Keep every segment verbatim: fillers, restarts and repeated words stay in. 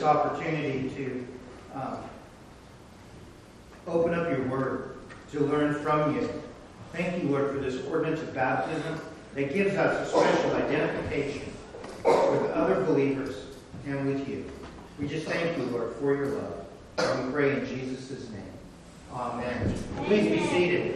this opportunity to um, open up your Word, to learn from you. Thank you, Lord, for this ordinance of baptism that gives us a special identification with other believers and with you. We just thank you, Lord, for your love. And we pray in Jesus' name. Amen. Please be seated.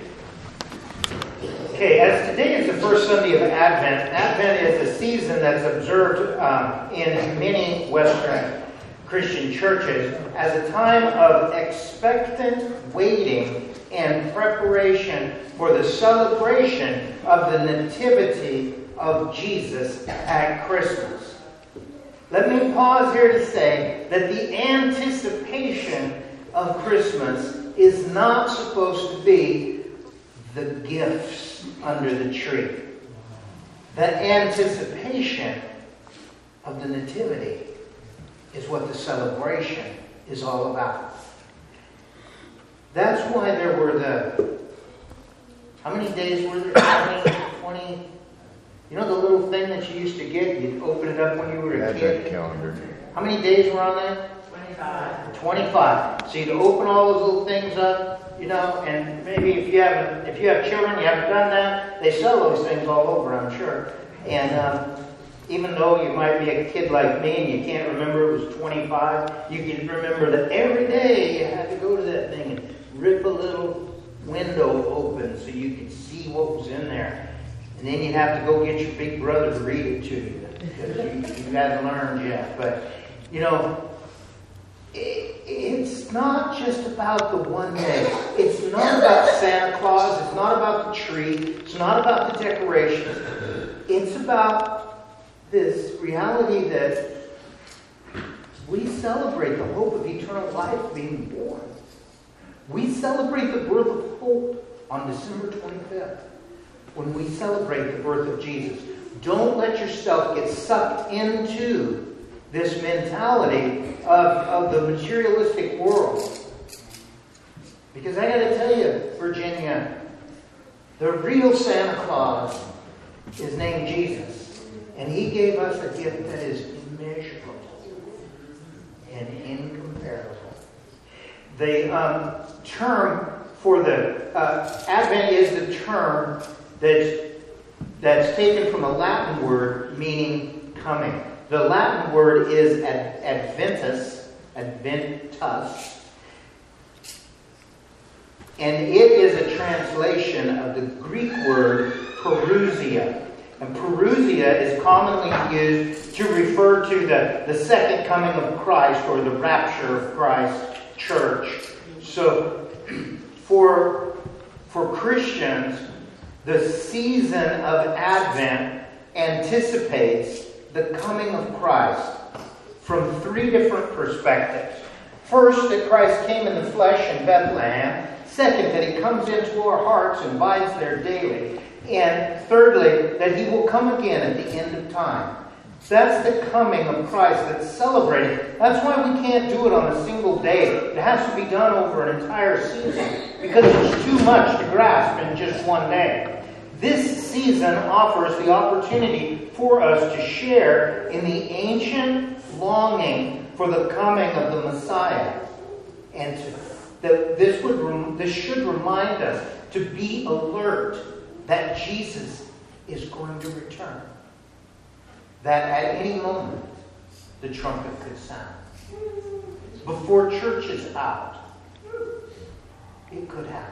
Okay, as today is the first Sunday of Advent, Advent is a season that's observed um, in many Western Christian churches as a time of expectant waiting and preparation for the celebration of the nativity of Jesus at Christmas. Let me pause here to say that the anticipation of Christmas is not supposed to be the gifts under the tree. The anticipation of the nativity is what the celebration is all about. That's why there were the, how many days were there? twenty, twenty, you know the little thing that you used to get? You'd open it up when you were a kid? Advent calendar. How many days were on there? twenty-five. twenty-five. So you'd open all those little things up, you know, and maybe if you haven't, if you have children, you haven't done that, they sell those things all over, I'm sure. And um, even though you might be a kid like me and you can't remember it was twenty-five, you can remember that every day you had to go to that thing and rip a little window open so you could see what was in there. And then you'd have to go get your big brother to read it to you because you, you hadn't learned yet. But, you know, it, it's not just about the one day. It's not about Santa Claus. It's not about the tree. It's not about the decorations. It's about this reality that we celebrate the hope of eternal life being born. We celebrate the birth of hope on December twenty-fifth when we celebrate the birth of Jesus. Don't let yourself get sucked into this mentality of, of the materialistic world. Because I got to tell you, Virginia, the real Santa Claus is named Jesus. And he gave us a gift that is immeasurable and incomparable. The um, term for the uh, Advent is the term that's, that's taken from a Latin word meaning coming. The Latin word is ad, adventus, adventus, and it is a translation of the Greek word parousia. And parousia is commonly used to refer to the, the second coming of Christ or the rapture of Christ's church. So for, for Christians, the season of Advent anticipates the coming of Christ from three different perspectives. First, that Christ came in the flesh in Bethlehem. Second, that he comes into our hearts and abides there daily. And thirdly, that he will come again at the end of time. That's the coming of Christ that's celebrated. That's why we can't do it on a single day. It has to be done over an entire season because it's too much to grasp in just one day. This season offers the opportunity for us to share in the ancient longing for the coming of the Messiah. And to, that this would this should remind us to be alert that Jesus is going to return. That at any moment the trumpet could sound. Before church is out, it could happen.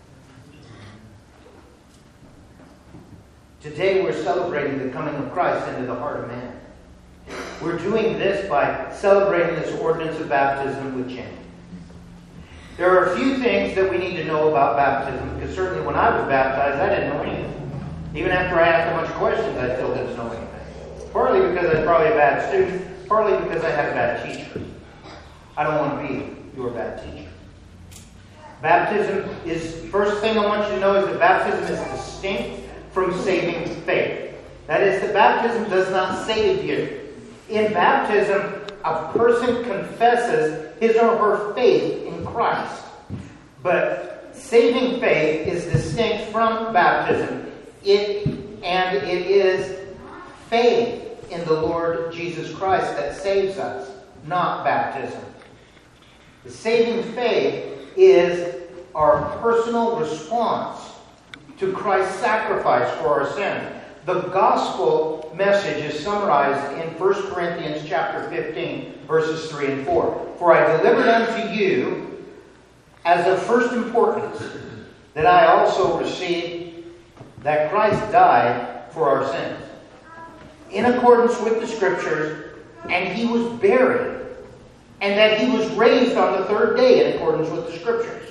Today we're celebrating the coming of Christ into the heart of man. We're doing this by celebrating this ordinance of baptism with Jane. There are a few things that we need to know about baptism, because certainly when I was baptized, I didn't know anything. Even after I asked a bunch of questions, I still didn't know anything. Partly because I was probably a bad student, partly because I had a bad teacher. I don't want to be your bad teacher. Baptism is, first thing I want you to know is that baptism is distinct from saving faith. That is, that baptism does not save you. In baptism, a person confesses his or her faith in Christ. But saving faith is distinct from baptism. It and it is faith in the Lord Jesus Christ that saves us. not baptism. The saving faith is our personal response to Christ's sacrifice for our sins. The gospel message is summarized in First Corinthians chapter fifteen, verses three and four. For I delivered unto you as of first importance that I also received that Christ died for our sins, in accordance with the Scriptures, and he was buried, and that he was raised on the third day in accordance with the Scriptures.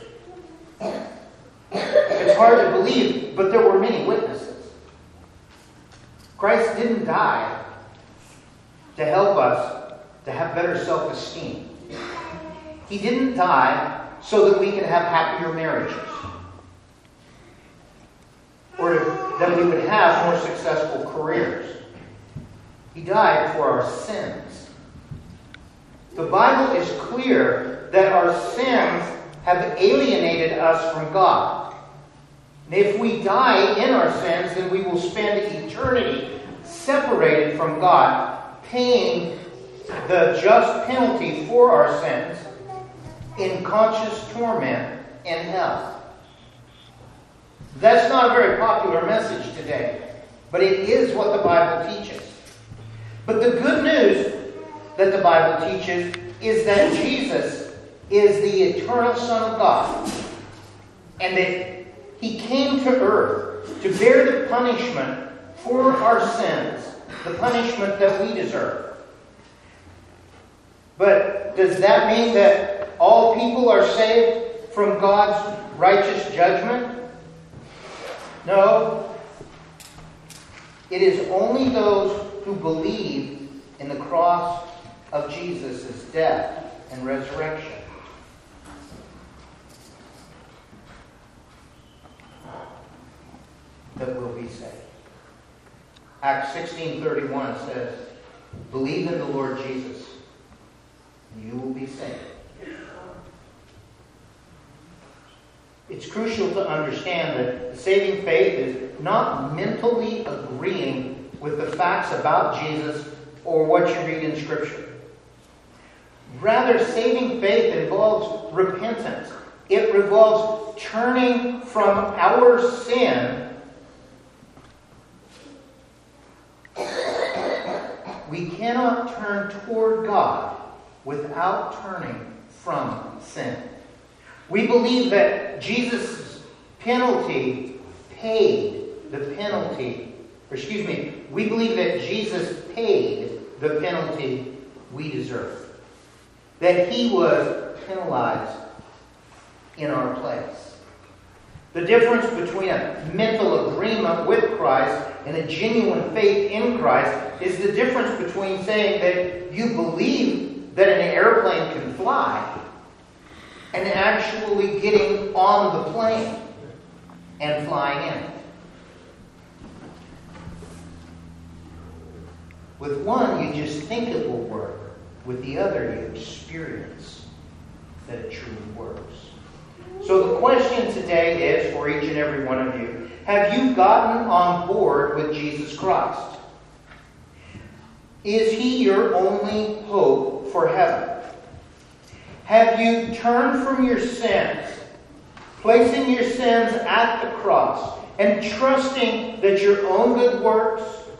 It's hard to believe, but there were many witnesses. Christ didn't die to help us to have better self-esteem. He didn't die so that we can have happier marriages, or that we would have more successful careers. He died for our sins. The Bible is clear that our sins have alienated us from God. And if we die in our sins, then we will spend eternity separated from God, paying the just penalty for our sins in conscious torment in hell. That's not a very popular message today, but it is what the Bible teaches. But the good news that the Bible teaches is that Jesus is the eternal Son of God, and that he came to earth to bear the punishment for our sins, the punishment that we deserve. But does that mean that all people are saved from God's righteous judgment? No. It is only those who believe in the cross of Jesus' death and resurrection. That will be saved. Acts sixteen thirty-one says, believe in the Lord Jesus, and you will be saved. It's crucial to understand that the saving faith is not mentally agreeing with the facts about Jesus or what you read in Scripture. Rather, saving faith involves repentance. It involves turning from our sin. We cannot turn toward God without turning from sin. We believe that Jesus' penalty paid the penalty, or excuse me, we believe that Jesus paid the penalty we deserve. That he was penalized in our place. The difference between a mental agreement with Christ and a genuine faith in Christ is the difference between saying that you believe that an airplane can fly and actually getting on the plane and flying in. With one, you just think it will work. With the other, you experience that it truly works. So the question today is, for each and every one of you, have you gotten on board with Jesus Christ? Is he your only hope for heaven? Have you turned from your sins, placing your sins at the cross, and trusting that your own good works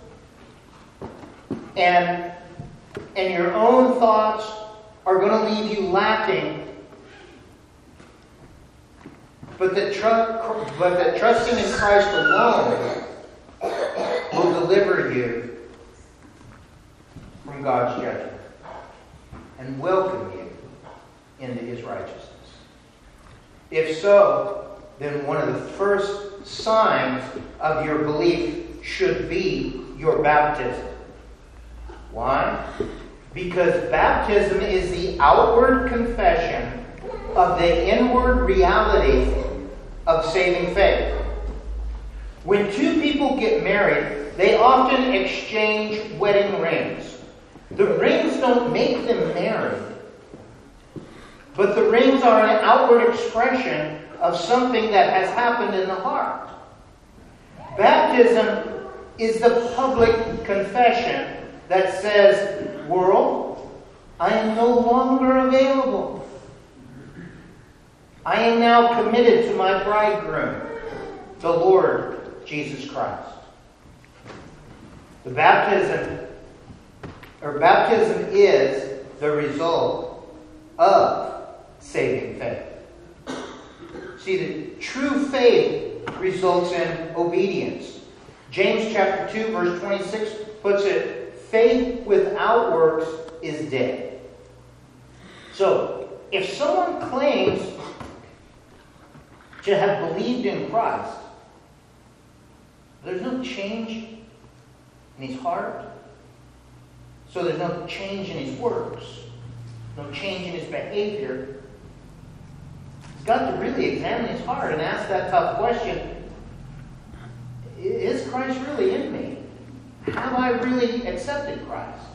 and, and your own thoughts are going to leave you lacking, but that, tr- but that trusting in Christ alone will deliver you from God's judgment and welcome you into his righteousness? If so, then one of the first signs of your belief should be your baptism. Why? Because baptism is the outward confession of the inward reality of saving faith. When two people get married, they often exchange wedding rings. The rings don't make them married, but the rings are an outward expression of something that has happened in the heart. Baptism is the public confession that says, world, I am no longer available. I am now committed to my bridegroom, the Lord Jesus Christ. The baptism, or baptism is the result of saving faith. See, the true faith results in obedience. James chapter two, verse twenty-six puts it, faith without works is dead. So, if someone claims to have believed in Christ, there's no change in his heart, so there's no change in his works, no change in his behavior. He's got to really examine his heart and ask that tough question, is Christ really in me? Have I really accepted Christ?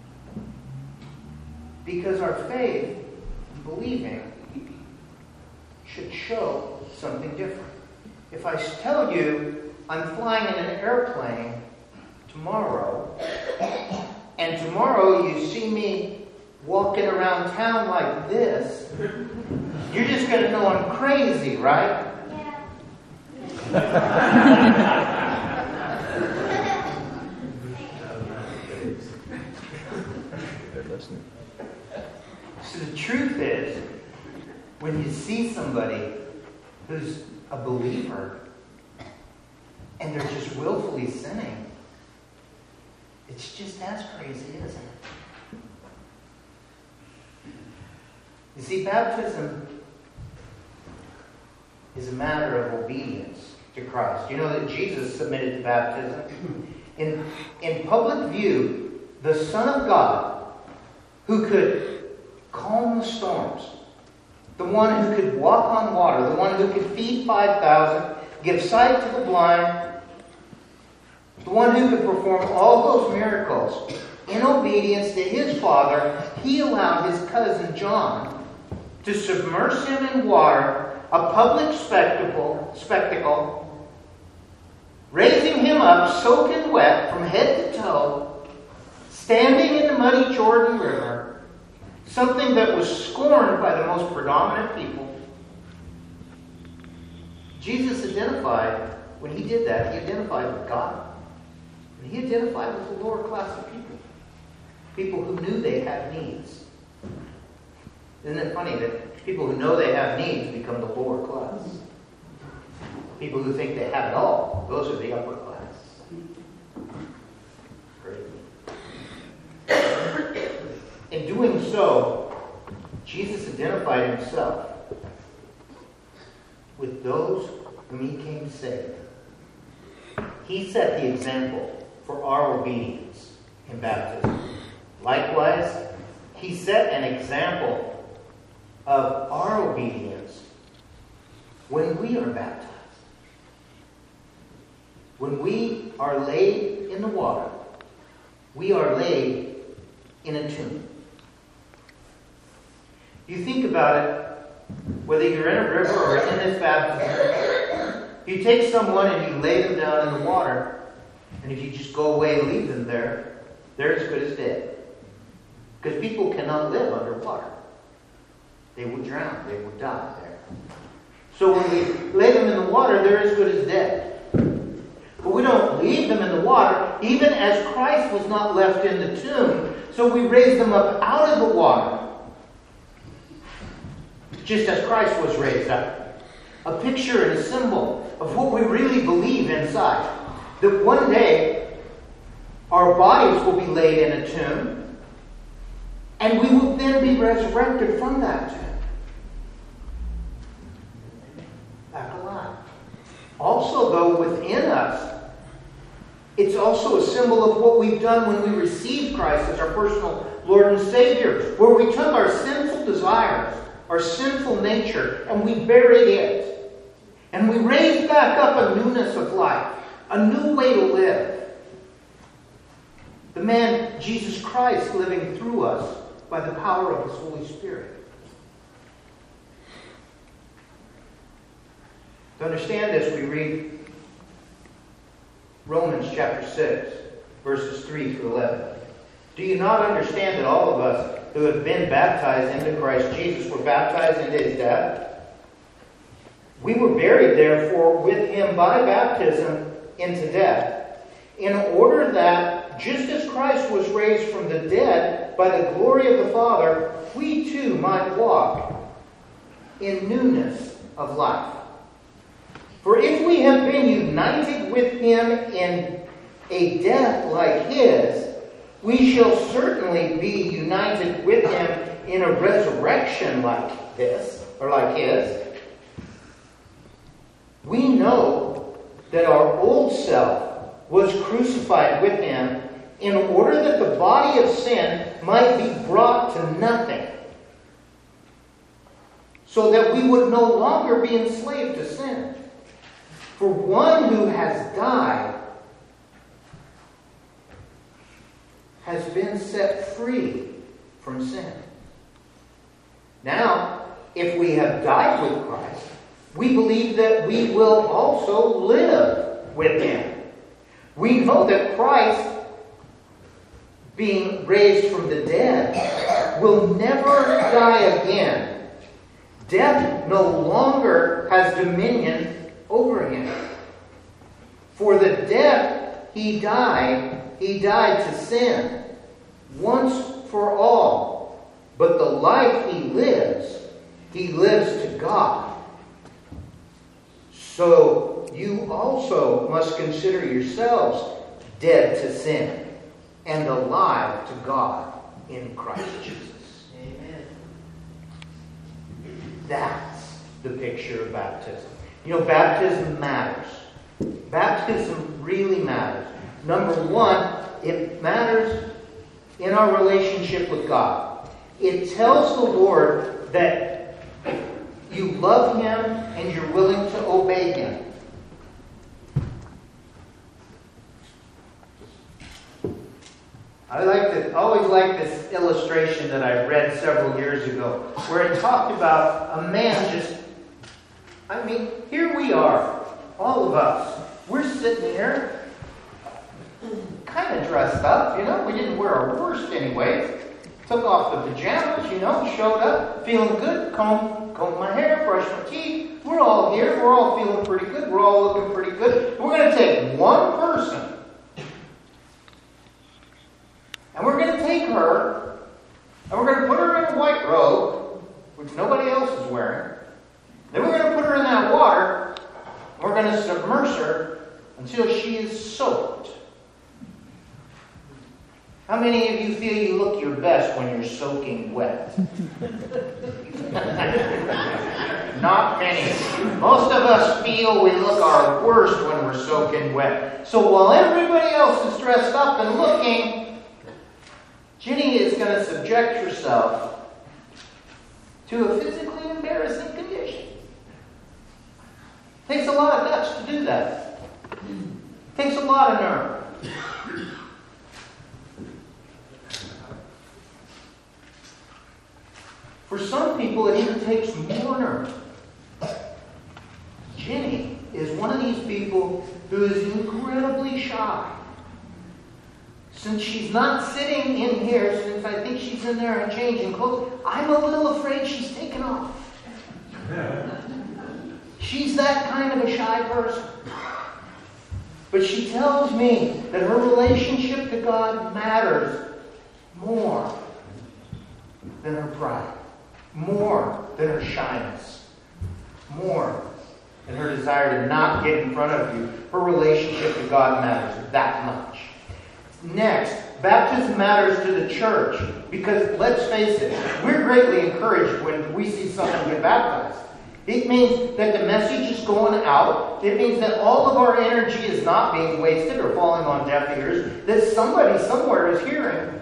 Because our faith, believing, should show something different. If I tell you I'm flying in an airplane tomorrow, and tomorrow you see me walking around town like this, you're just going to know I'm crazy, right? Yeah. So the truth is, when you see somebody who's a believer and they're just willfully sinning, it's just as crazy, isn't it? You see, baptism is a matter of obedience to Christ. You know that Jesus submitted to baptism. In, in public view, the Son of God, who could calm the storms, the one who could walk on water, the one who could feed five thousand, give sight to the blind, the one who could perform all those miracles, in obedience to his Father, he allowed his cousin John to submerge him in water, a public spectacle, spectacle, raising him up soaking wet from head to toe, standing in the muddy Jordan River, something that was scorned by the most predominant people. Jesus identified, when he did that, he identified with God. And he identified with the lower class of people. People who knew they had needs. Isn't it funny that people who know they have needs become the lower class? People who think they have it all, those are the upper class. Great. In doing so, Jesus identified himself with those whom he came to save. He set the example for our obedience in baptism. Likewise, he set an example of our obedience when we are baptized. When we are laid in the water, we are laid in a tomb. You think about it, whether you're in a river or in this baptism, you take someone and you lay them down in the water, and if you just go away and leave them there, they're as good as dead. Because people cannot live underwater. They would drown. They would die there. So when we lay them in the water, they're as good as dead. But we don't leave them in the water, even as Christ was not left in the tomb. So we raise them up out of the water, just as Christ was raised up. A picture and a symbol of what we really believe inside. That one day, our bodies will be laid in a tomb, and we will then be resurrected from that tomb. Back alive. Also, though, within us, it's also a symbol of what we've done when we received Christ as our personal Lord and Savior, where we took our sinful desires, our sinful nature, and we buried it. And we raised back up a newness of life, a new way to live. The man, Jesus Christ, living through us by the power of His Holy Spirit. To understand this, we read Romans chapter six, verses three through eleven. Do you not understand that all of us who have been baptized into Christ Jesus were baptized into his death. We were buried, therefore, with him by baptism into death, in order that, just as Christ was raised from the dead by the glory of the Father, we too might walk in newness of life. For if we have been united with him in a death like his, we shall certainly be united with him in a resurrection like this, or like his. We know that our old self was crucified with him in order that the body of sin might be brought to nothing, so that we would no longer be enslaved to sin. For one who has died has been set free from sin. Now, if we have died with Christ, we believe that we will also live with him. We know that Christ, being raised from the dead, will never die again. Death no longer has dominion over him. For the death he died, he died to sin once for all. But the life he lives, he lives to God. So you also must consider yourselves dead to sin and alive to God in Christ Jesus. Amen. That's the picture of baptism. You know, baptism matters. Baptism really matters. Number one, it matters in our relationship with God. It tells the Lord that you love him and you're willing to obey him. I like to, always like this illustration that I read several years ago, where it talked about a man just, I mean, here we are, all of us. We're sitting here, kind of dressed up, you know. We didn't wear our worst anyway. Took off the pajamas, you know, showed up, feeling good, combed, combed my hair, brushed my teeth. We're all here. We're all feeling pretty good. We're all looking pretty good. We're going to take one person, and we're going to take her, and we're going to put her in a white robe, which nobody else is wearing. Then we're going to put her in that water, and we're going to submerge her until she is soaked. How many of you feel you look your best when you're soaking wet? Not many. Most of us feel we look our worst when we're soaking wet. So while everybody else is dressed up and looking, Ginny is going to subject herself to a physically embarrassing condition. Takes a lot of guts to do that. Takes a lot of nerve. For some people, it even takes more nerve. Ginny is one of these people who is incredibly shy. Since she's not sitting in here, since I think she's in there and changing clothes, I'm a little afraid she's taken off. She's that kind of a shy person. But she tells me that her relationship to God matters more than her pride. More than her shyness. More than her desire to not get in front of you. Her relationship to God matters that much. Next, baptism matters to the church. Because, let's face it, we're greatly encouraged when we see someone get baptized. It means that the message is going out. It means that all of our energy is not being wasted or falling on deaf ears. That somebody somewhere is hearing.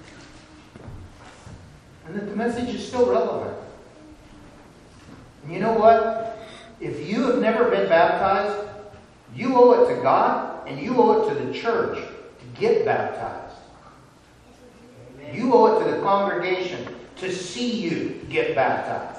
And that the message is still relevant. And you know what? If you have never been baptized, you owe it to God and you owe it to the church to get baptized. Amen. You owe it to the congregation to see you get baptized.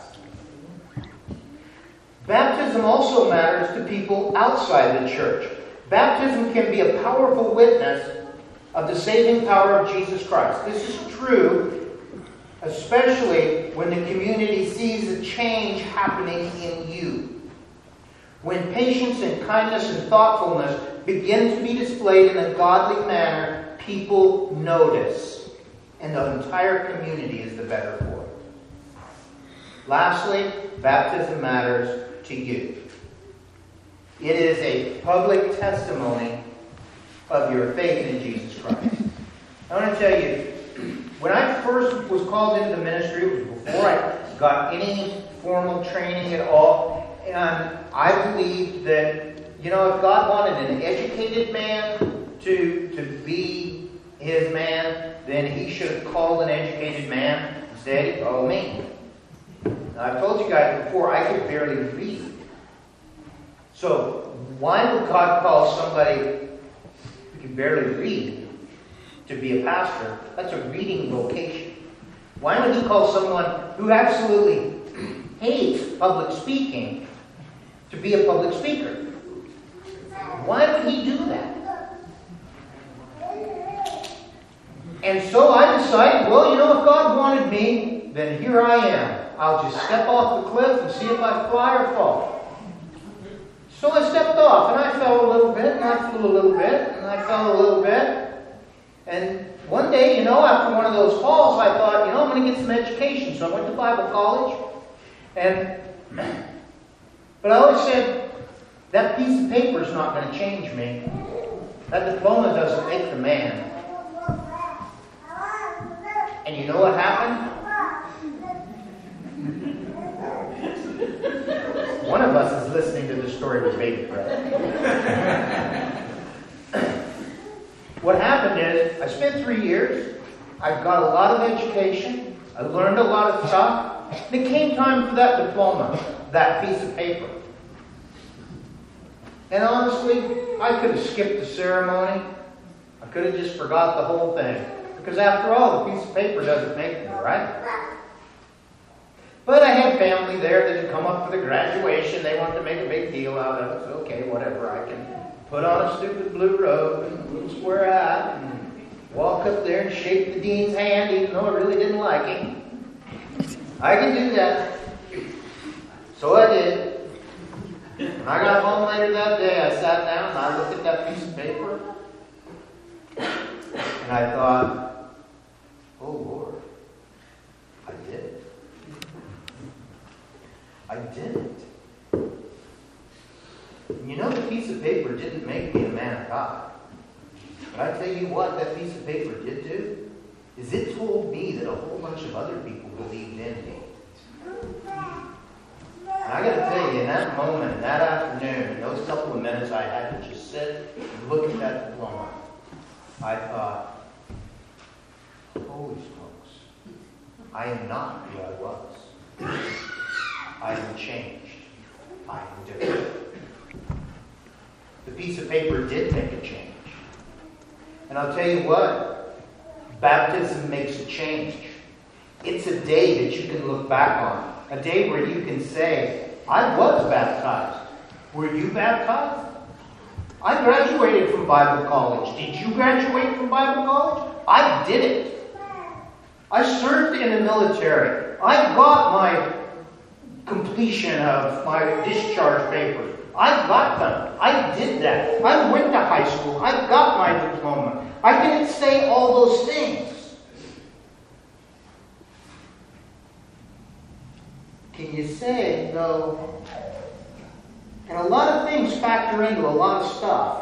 Baptism also matters to people outside the church. Baptism can be a powerful witness of the saving power of Jesus Christ. This is true especially when the community sees a change happening in you. When patience and kindness and thoughtfulness begin to be displayed in a godly manner, people notice, and the entire community is the better for it. Lastly, baptism matters to you. It is a public testimony of your faith in Jesus Christ. I want to tell you, when I first was called into the ministry, it was before I got any formal training at all, and I believed that, you know, if God wanted an educated man to, to be his man, then he should have called an educated man. Instead, he called me. Now, I've told you guys before, I could barely read. So, why would God call somebody who can barely read to be a pastor? That's a reading vocation. Why would he call someone who absolutely hates public speaking to be a public speaker? Why would he do that? And so I decided, well, you know, if God wanted me, then here I am. I'll just step off the cliff and see if I fly or fall. So I stepped off, and I fell a little bit, and I flew a little bit, and I fell a little bit. And one day, you know, after one of those falls, I thought, you know, I'm going to get some education. So I went to Bible college. And, but I always said, that piece of paper is not going to change me. That diploma doesn't make the man. And you know what happened? One of us is listening to the story with baby breath. What happened is, I spent three years, I got a lot of education, I learned a lot of stuff, and it came time for that diploma, that piece of paper. And honestly, I could have skipped the ceremony, I could have just forgot the whole thing, because after all, the piece of paper doesn't make me, right? But I had family there that had come up for the graduation, they wanted to make a big deal out of it, so okay, whatever, I can put on a stupid blue robe and a little square hat and walk up there and shake the dean's hand even though I really didn't like him. I can do that. So I did. When I got home later that day, I sat down and I looked at that piece of paper and I thought, oh Lord, I did it. I did it. You know, the piece of paper didn't make me a man of God. But I tell you what that piece of paper did do, is it told me that a whole bunch of other people believed in me. And I got to tell you, in that moment, in that afternoon, in those couple of minutes I had to just sit and look at that diploma, I thought, holy smokes, I am not who I was. I am changed. I am different. The piece of paper did make a change. And I'll tell you what, baptism makes a change. It's a day that you can look back on. A day where you can say, I was baptized. Were you baptized? I graduated from Bible college. Did you graduate from Bible college? I did it. I served in the military. I got my completion of my discharge papers. I got them. I did that. I went to high school. I got my diploma. I didn't say all those things. Can you say, though, and a lot of things factor into a lot of stuff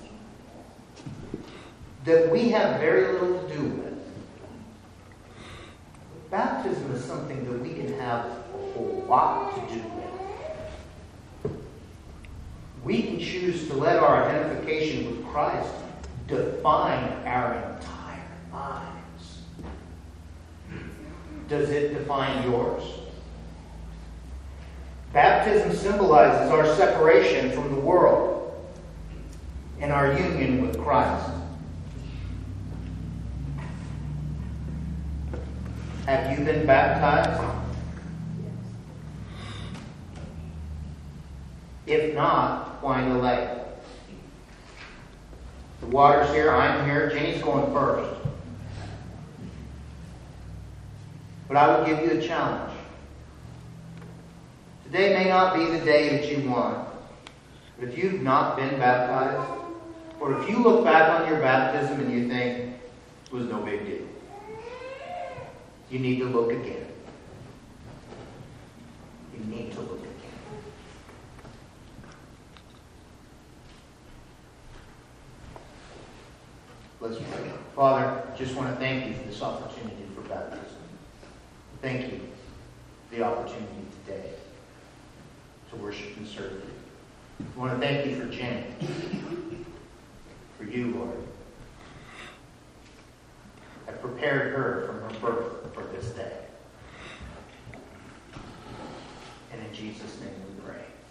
that we have very little to do with. Baptism is something that we can have a whole lot to do with. We can choose to let our identification with Christ define our entire lives. Does it define yours? Baptism symbolizes our separation from the world and our union with Christ. Have you been baptized? If not, why delay? The water's here, I'm here, Jenny's going first. But I will give you a challenge. Today may not be the day that you want. But if you've not been baptized, or if you look back on your baptism and you think it was no big deal, you need to look again. You need to look again. Let's pray. Father, just want to thank you for this opportunity for baptism. Thank you for the opportunity today to worship and serve you. I want to thank you for Jen, for you, Lord. I prepared her from her birth for this day. And in Jesus' name we pray.